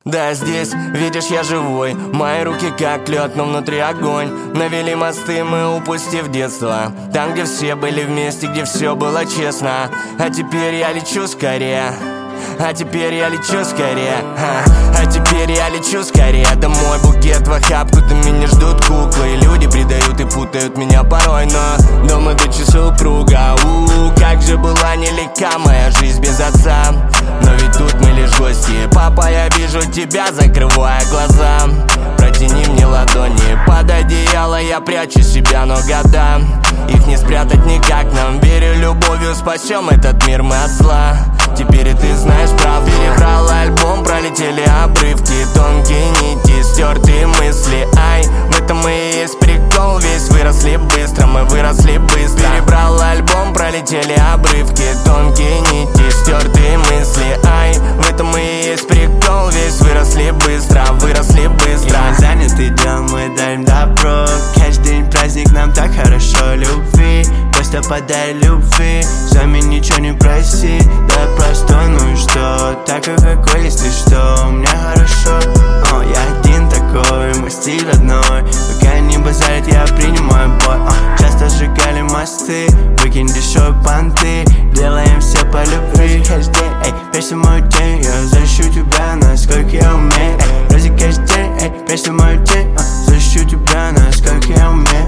Да, здесь, видишь, я живой. Мои руки как лед, но внутри огонь. Навели мосты мы, упустив детство. Там, где все были вместе, где все было честно. А теперь я лечу скорее. А теперь я лечу скорее. А теперь я лечу скорее. Домой букет в охапку, там меня ждут куклы. И люди предают и путают меня порой, но дома дочь и супруга. Как же была нелегка моя жизнь без отца. Но ведь тут мы лишь гости. Папа, я вижу тебя, закрывая глаза. Протяни мне ладони под одеяло, я прячу себя, но года их не спрятать никак нам. Верю, любовью спасем этот мир мы от зла. Теперь и ты знаешь правду. Перебрал альбом, пролетели обрывки, тонкие нити, стертые мысли. Ай, в этом и есть прикол, весь выросли быстро, мы выросли быстро. Перебрал альбом, пролетели обрывки, тонкие нити, стертые мысли. Ай, в этом и есть прикол, весь выросли быстро, выросли быстро. И мы заняты делом, мы дарим добро. Каждый день праздник, нам так хорошо. Любви, просто подай любви. Сами ничего не проси, да просто ну и что. Так и какой, если что, мне хорошо. Я один такой, мой стиль одной. Пока не базарят, я принимаю бой. Часто сжигали мосты, выкинь дешевые понты. Делаем все по любви. Каждый день, прячься мою тень, я защищу тебя, насколько я умею. Разве каждый день, прячься мою тень, защищу тебя, насколько я умею.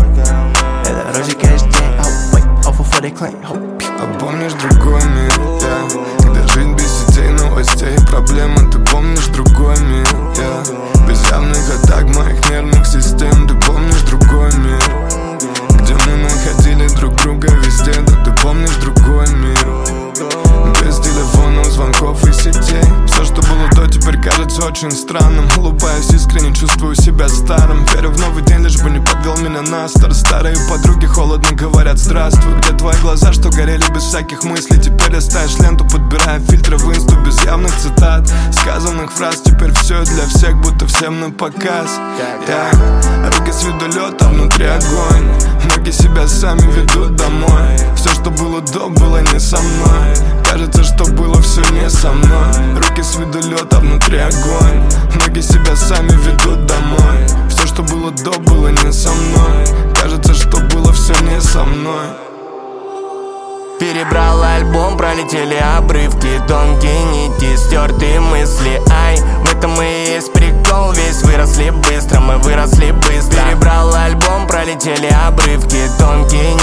Это разве каждый день, off for the clean. А помнишь другой мир, когда жизнь без сетей, новостей, проблемы, ты помнишь другой мир, без явных атак моих нервных систем, ты помнишь другой мир, где мы находили друг друга везде, да ты помнишь другой мир, без телефонов, звонков и сетей. Все, что было до, теперь кажется очень странным. Улыбаюсь искренне, чувствую себя старым. Верю в новый день, лишь бы не подвел меня Настер. Старые подруги холодно говорят здравствуй. Где твои глаза, что горели без всяких мыслей? Теперь листаешь ленту, подбирая фильтры в инсту без явных цитат, сказанных фраз. Теперь все для всех, будто всем на показ. Руки с виду лед, а внутри огонь. Ноги себя сами ведут домой. Все, что было до, было не со мной. Кажется, что было все не со мной. Руки с виду лед, а внутри огонь. Ноги себя сами ведут домой. Все, что было до, было не со мной. Кажется, что было все не со мной. Перебрал альбом, пролетели обрывки, тонкие нити, стертые мысли. Ай, в этом и есть прикол, весь выросли быстро, мы выросли быстро. Перебрал альбом, пролетели обрывки, тонкие